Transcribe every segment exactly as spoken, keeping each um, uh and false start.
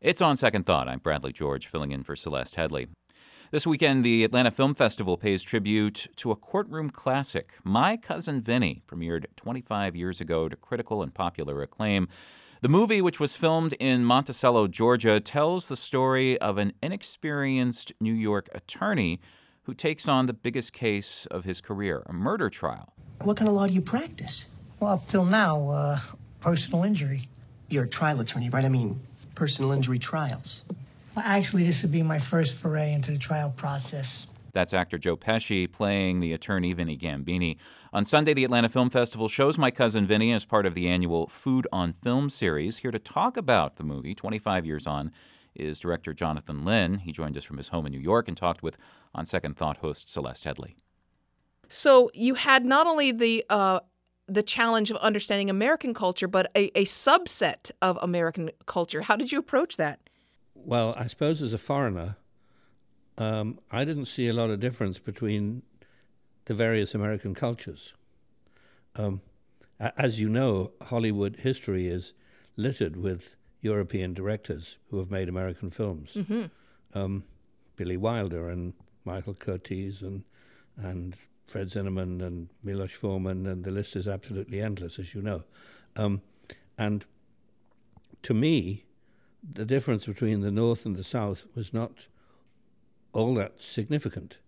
It's On Second Thought. I'm Bradley George, filling in for Celeste Headley. This weekend, the Atlanta Film Festival pays tribute to a courtroom classic. My Cousin Vinny premiered twenty-five years ago to critical and popular acclaim. The movie, which was filmed in Monticello, Georgia, tells the story of an inexperienced New York attorney who takes on the biggest case of his career, a murder trial. What kind of law do you practice? Well, up till now, uh, personal injury. You're a trial attorney, right? I mean, personal injury trials. Well, actually, this would be my first foray into the trial process. That's actor Joe Pesci playing the attorney Vinny Gambini. On Sunday, the Atlanta Film Festival shows My Cousin Vinny as part of the annual Food on Film series. Here to talk about the movie, twenty-five years on, is director Jonathan Lynn. He joined us from his home in New York and talked with On Second Thought host Celeste Headley. So you had not only the uh, the challenge of understanding American culture, but a, a subset of American culture. How did you approach that? Well, I suppose as a foreigner, um, I didn't see a lot of difference between the various American cultures. Um, as you know, Hollywood history is littered with European directors who have made American films. Mm-hmm. Um, Billy Wilder and Michael Curtiz and and Fred Zinnemann and Milos Forman, and the list is absolutely endless, as you know. Um, and to me, the difference between the North and the South was not all that significant.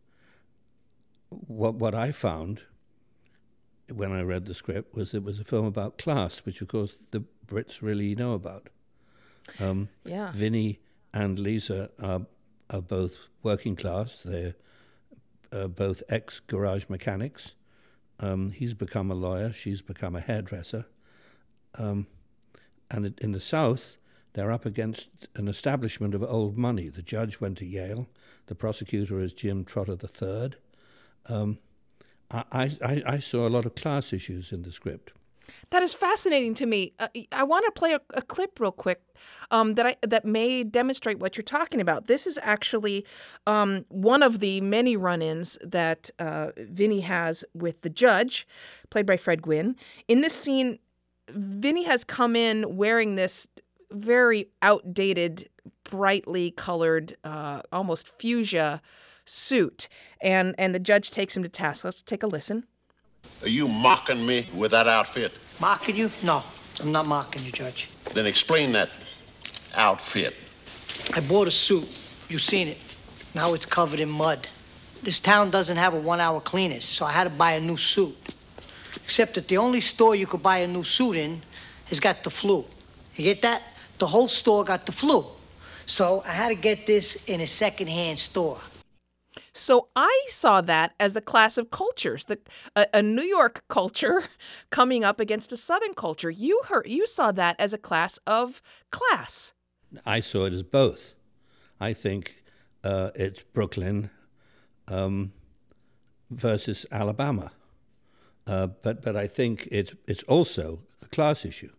What what I found when I read the script was it was a film about class, which of course the Brits really know about. Um, yeah. Vinny and Lisa are are both working class. They're uh, both ex-garage mechanics. Um, he's become a lawyer. She's become a hairdresser. Um, and in the South, they're up against an establishment of old money. The judge went to Yale. The prosecutor is Jim Trotter the third. Um, I, I, I saw a lot of class issues in the script. That is fascinating to me. Uh, I want to play a, a clip real quick um, that I that may demonstrate what you're talking about. This is actually um, one of the many run-ins that uh, Vinny has with the judge, played by Fred Gwynne. In this scene, Vinny has come in wearing this very outdated, brightly colored, uh, almost fuchsia suit, and and the judge takes him to task. Let's take a listen. Are you mocking me with that outfit? Mocking you? No, I'm not mocking you, Judge. Then explain that outfit. I bought a suit. You've seen it. Now it's covered in mud. This town doesn't have a one-hour cleaners, so I had to buy a new suit. Except that the only store you could buy a new suit in has got the flu. You get that? The whole store got the flu. So I had to get this in a second-hand store. So I saw that as a class of cultures, the, a, a New York culture coming up against a Southern culture. You heard, you saw that as a class of class. I saw it as both. I think uh, it's Brooklyn um, versus Alabama, uh, but but I think it's it's also a class issue.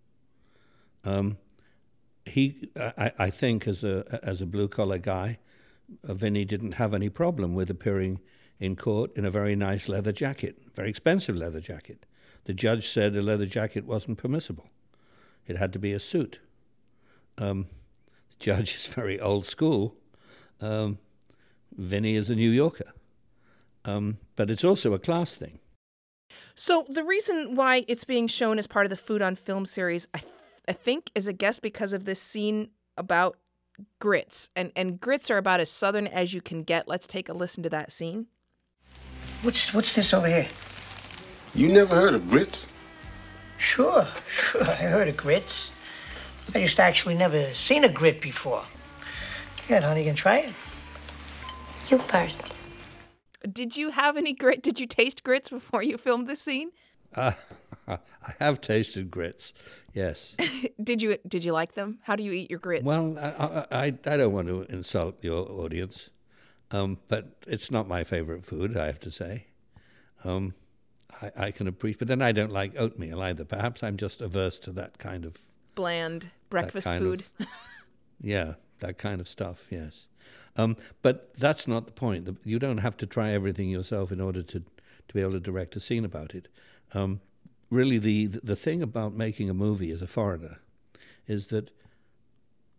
Um, he, I, I think, as a as a blue collar guy, Vinny didn't have any problem with appearing in court in a very nice leather jacket, very expensive leather jacket. The judge said a leather jacket wasn't permissible. It had to be a suit. Um, the judge is very old school. Um, Vinny is a New Yorker. Um, but it's also a class thing. So the reason why it's being shown as part of the Food on Film series, I, th- I think, is a guess because of this scene about grits, and and grits are about as Southern as you can get. Let's take a listen to that scene. What's what's this over here? You never heard of grits? Sure, sure, I heard of grits. I just actually never seen a grit before. Good, honey, you can try it? You first. Did you have any grit? Did you taste grits before you filmed this scene? Uh, I have tasted grits, yes. Did you Did you like them? How do you eat your grits? Well, I, I, I don't want to insult your audience, um, but it's not my favorite food, I have to say. Um, I, I can appreciate, but then I don't like oatmeal either. Perhaps I'm just averse to that kind of bland breakfast food. Of, yeah, that kind of stuff, yes. Um, but that's not the point. You don't have to try everything yourself in order to, to be able to direct a scene about it. Um, really, the the thing about making a movie as a foreigner is that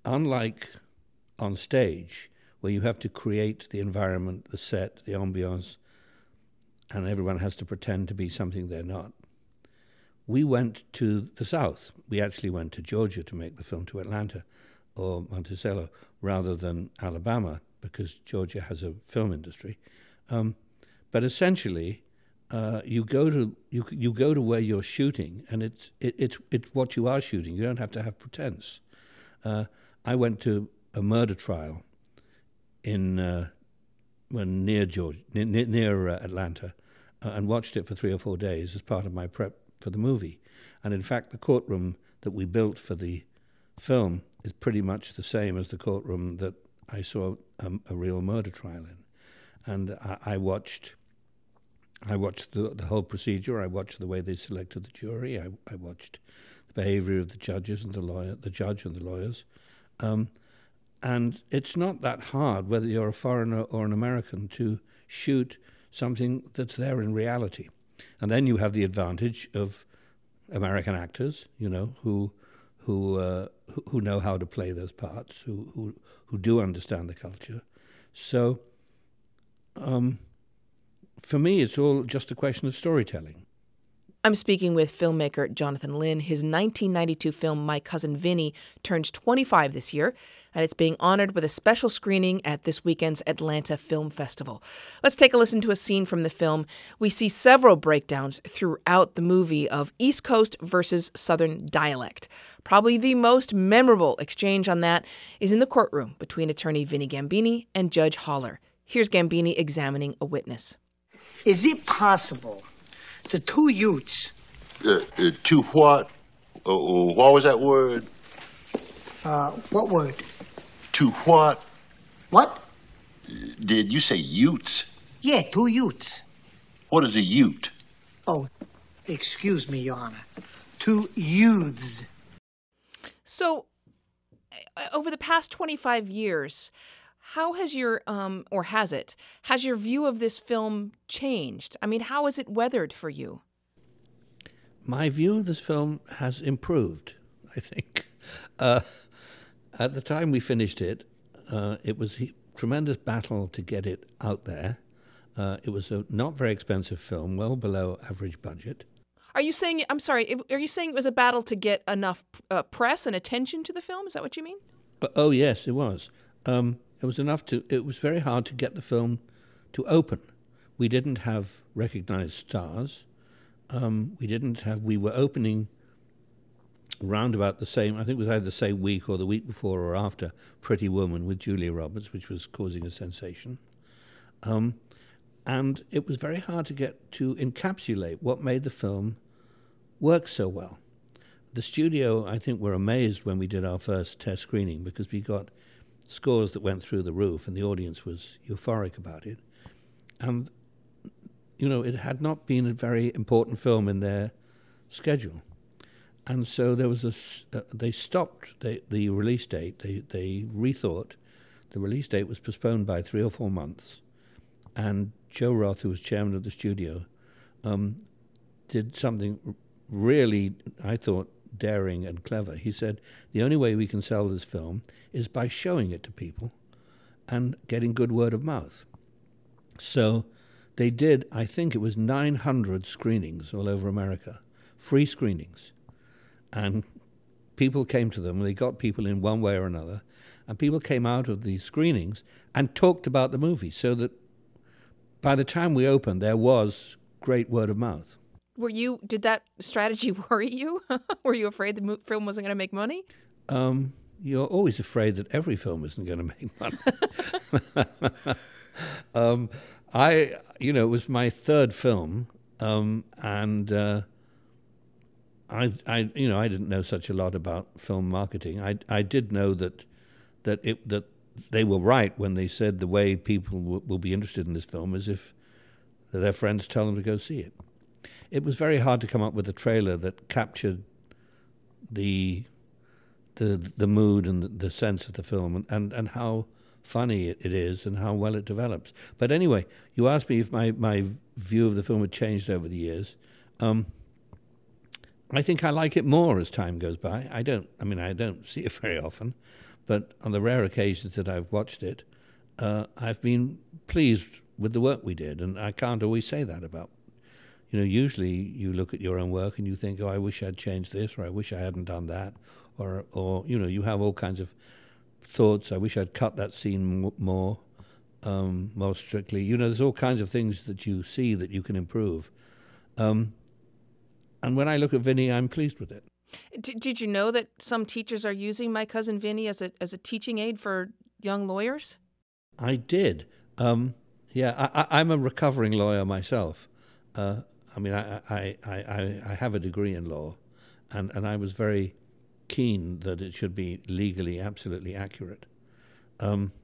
unlike on stage, where you have to create the environment, the set, the ambiance, and everyone has to pretend to be something they're not, we went to the South. We actually went to Georgia to make the film, to Atlanta or Monticello, rather than Alabama, because Georgia has a film industry. Um, but essentially, uh, you go to you you go to where you're shooting, and it's it, it's it's what you are shooting. You don't have to have pretense. Uh, I went to a murder trial in uh, well, near Georgia, near, near uh, Atlanta, uh, and watched it for three or four days as part of my prep for the movie. And in fact, the courtroom that we built for the film is pretty much the same as the courtroom that I saw um, a real murder trial in. And I, I watched, I watched the, the whole procedure. I watched the way they selected the jury. I, I watched the behavior of the judges and the lawyer, the judge and the lawyers. Um, and it's not that hard, whether you're a foreigner or an American, to shoot something that's there in reality. And then you have the advantage of American actors, you know, who who uh, who, who know how to play those parts, who who, who do understand the culture. So, um, for me, it's all just a question of storytelling. I'm speaking with filmmaker Jonathan Lynn. His nineteen ninety-two film, My Cousin Vinny, turns twenty-five this year, and it's being honored with a special screening at this weekend's Atlanta Film Festival. Let's take a listen to a scene from the film. We see several breakdowns throughout the movie of East Coast versus Southern dialect. Probably the most memorable exchange on that is in the courtroom between attorney Vinny Gambini and Judge Haller. Here's Gambini examining a witness. Is it possible the two Utes? Uh, uh, two what? Uh, uh, what was that word? Uh, what word? Two what? What? Did you say Utes? Yeah, two Utes. What is a Ute? Oh, excuse me, Your Honor. Two youths. So, uh, over the past twenty-five years, how has your, um, or has it, has your view of this film changed? I mean, how has it weathered for you? My view of this film has improved, I think. Uh, at the time we finished it, uh, it was a tremendous battle to get it out there. Uh, it was a not very expensive film, well below average budget. Are you saying, I'm sorry, are you saying it was a battle to get enough uh, press and attention to the film? Is that what you mean? Uh, oh, yes, it was. Um, it was enough to, it was very hard to get the film to open. We didn't have recognized stars. Um, we didn't have, we were opening round about the same, I think it was either the same week or the week before or after Pretty Woman with Julia Roberts, which was causing a sensation. Um, and it was very hard to get to encapsulate what made the film work so well. The studio, I think, were amazed when we did our first test screening because we got scores that went through the roof and the audience was euphoric about it. And, you know, it had not been a very important film in their schedule. And so there was a, uh, they stopped the, the release date. They, they rethought. The release date was postponed by three or four months. And Joe Roth, who was chairman of the studio, um, did something really, I thought, daring and clever. He said, the only way we can sell this film is by showing it to people and getting good word of mouth. So they did, I think it was nine hundred screenings all over America, free screenings. And people came to them, and they got people in one way or another, and people came out of these screenings and talked about the movie, so that by the time we opened, there was great word of mouth. Were you, did that strategy worry you? Were you afraid the mo- film wasn't going to make money? Um, you're always afraid that every film isn't going to make money. um, I, you know, it was my third film, um, and uh, I, I, you know, I didn't know such a lot about film marketing. I, I did know that, that it, that they were right when they said the way people w- will be interested in this film is if their friends tell them to go see it. It was very hard to come up with a trailer that captured the the the mood and the, the sense of the film and, and, and how funny it, it is and how well it develops. But anyway, you asked me if my, my view of the film had changed over the years. Um, I think I like it more as time goes by. I don't, I mean, I don't see it very often, but on the rare occasions that I've watched it, uh, I've been pleased with the work we did, and I can't always say that about. You know, usually you look at your own work and you think, oh, I wish I'd changed this, or I wish I hadn't done that, or, or you know, you have all kinds of thoughts. I wish I'd cut that scene m- more, um, more strictly. You know, there's all kinds of things that you see that you can improve. Um, and when I look at Vinny, I'm pleased with it. D- did you know that some teachers are using My Cousin Vinny as a as a teaching aid for young lawyers? I did. Um, yeah, I, I, I'm a recovering lawyer myself. Uh, I mean, I, I, I, I have a degree in law, and, and I was very keen that it should be legally absolutely accurate. Um,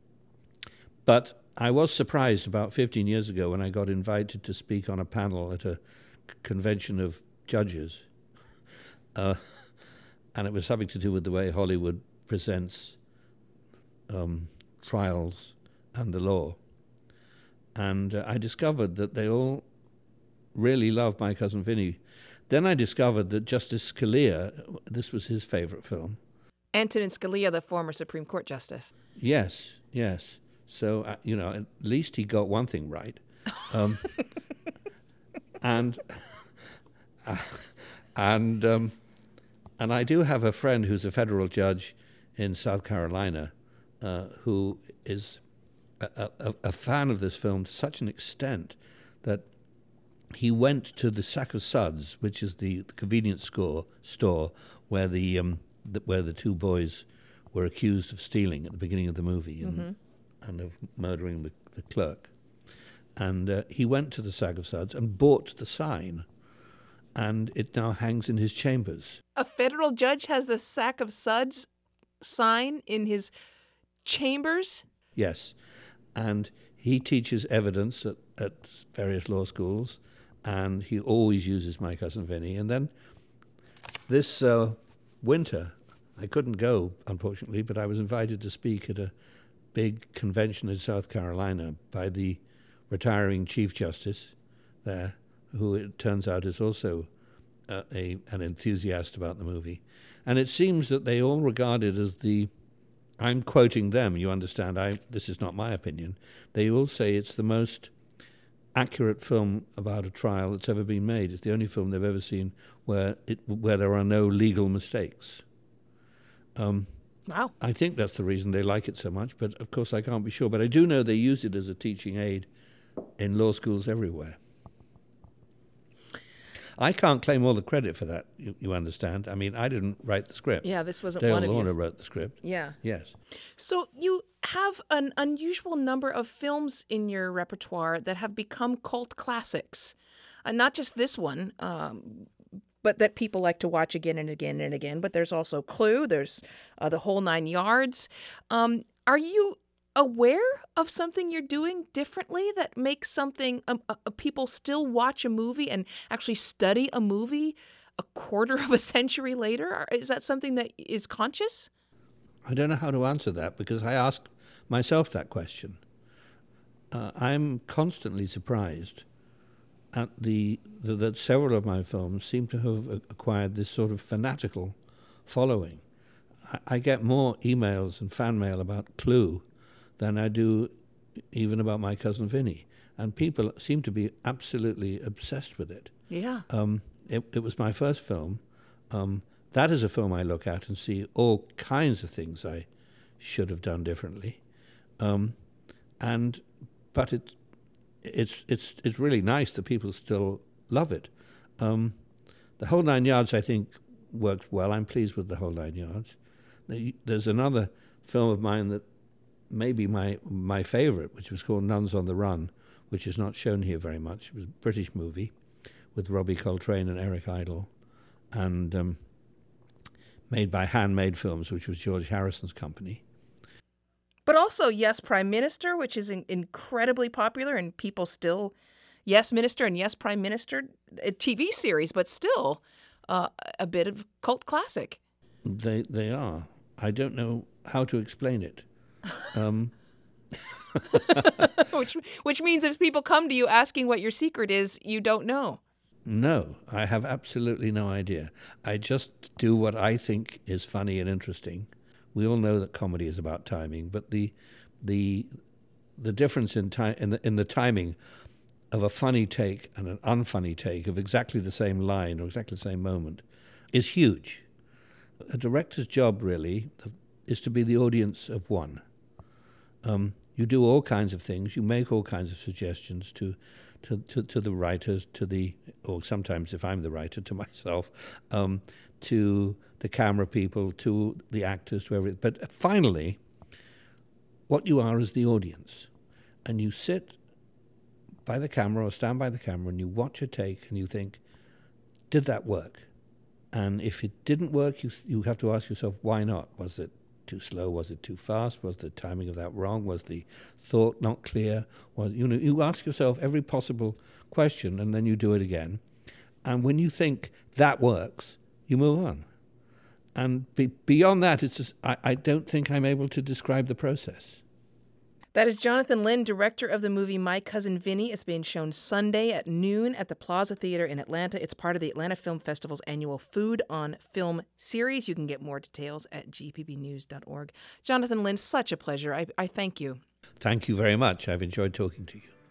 but I was surprised about fifteen years ago when I got invited to speak on a panel at a c- convention of judges, uh, and it was something to do with the way Hollywood presents um, trials and the law. And uh, I discovered that they all really loved My Cousin Vinny. Then I discovered that Justice Scalia, this was his favorite film. Antonin Scalia, the former Supreme Court justice. Yes, yes. So, uh, you know, at least he got one thing right. Um, and uh, and um, and I do have a friend who's a federal judge in South Carolina uh, who is a, a, a fan of this film to such an extent that he went to the Sack of Suds, which is the, the convenience store store where the, um, the where the two boys were accused of stealing at the beginning of the movie and, mm-hmm. and of murdering the, the clerk. And uh, he went to the Sack of Suds and bought the sign, and it now hangs in his chambers. A federal judge has the Sack of Suds sign in his chambers? Yes, and he teaches evidence at, at various law schools, and he always uses My Cousin Vinny. And then this uh, winter, I couldn't go, unfortunately, but I was invited to speak at a big convention in South Carolina by the retiring Chief Justice there, who it turns out is also uh, a an enthusiast about the movie. And it seems that they all regard it as the, I'm quoting them, you understand, I this is not my opinion, they all say it's the most accurate film about a trial that's ever been made. It's the only film they've ever seen where it where there are no legal mistakes. Um, wow. I think that's the reason they like it so much, but of course I can't be sure. But I do know they use it as a teaching aid in law schools everywhere. I can't claim all the credit for that, you, you understand. I mean, I didn't write the script. Yeah, this wasn't Dale one of you. Lorna wrote the script. Yeah. Yes. So you have an unusual number of films in your repertoire that have become cult classics. Uh, not just this one, um, but that people like to watch again and again and again. But there's also Clue. There's uh, The Whole Nine Yards. Um, are you aware of something you're doing differently that makes something um, uh, people still watch a movie and actually study a movie a quarter of a century later? Is that something that is conscious? I don't know how to answer that because I ask myself that question. Uh, I'm constantly surprised at the, the that several of my films seem to have acquired this sort of fanatical following. I, I get more emails and fan mail about Clue than I do even about My Cousin Vinny. And people seem to be absolutely obsessed with it. Yeah. Um, it, it was my first film. Um, that is a film I look at and see all kinds of things I should have done differently. Um, and but it, it's it's it's really nice that people still love it. Um, The Whole Nine Yards, I think, worked well. I'm pleased with The Whole Nine Yards. There's another film of mine that maybe my my favorite, which was called Nuns on the Run, which is not shown here very much. It was a British movie with Robbie Coltrane and Eric Idle, and um, made by Handmade Films, which was George Harrison's company. But also Yes, Prime Minister, which is in- incredibly popular, and people still, Yes, Minister and Yes, Prime Minister, a T V series, but still uh, a bit of cult classic. They they are. I don't know how to explain it. Um, which which means if people come to you asking what your secret is, you don't know. No, I have absolutely no idea. I just do what I think is funny and interesting We all know that comedy is about timing, but the the the difference in time in the in the timing of a funny take and an unfunny take of exactly the same line or exactly the same moment is huge. A director's job really is to be the audience of one. Um, you do all kinds of things. You make all kinds of suggestions to, to, to, to the writers, to the, or sometimes if I'm the writer, to myself, um, to the camera people, to the actors, to everything. But finally, what you are is the audience. And you sit by the camera or stand by the camera and you watch a take and you think, did that work? And if it didn't work, you you have to ask yourself, why not? Was it too slow? Was it too fast? Was the timing of that wrong? Was the thought not clear? Was, you know, you ask yourself every possible question and then you do it again. And when you think that works, you move on. And be, beyond that, it's just, I, I don't think I'm able to describe the process. That is Jonathan Lynn, director of the movie My Cousin Vinny. It's being shown Sunday at noon at the Plaza Theater in Atlanta. It's part of the Atlanta Film Festival's annual Food on Film series. You can get more details at g p b news dot org. Jonathan Lynn, such a pleasure. I, I thank you. Thank you very much. I've enjoyed talking to you.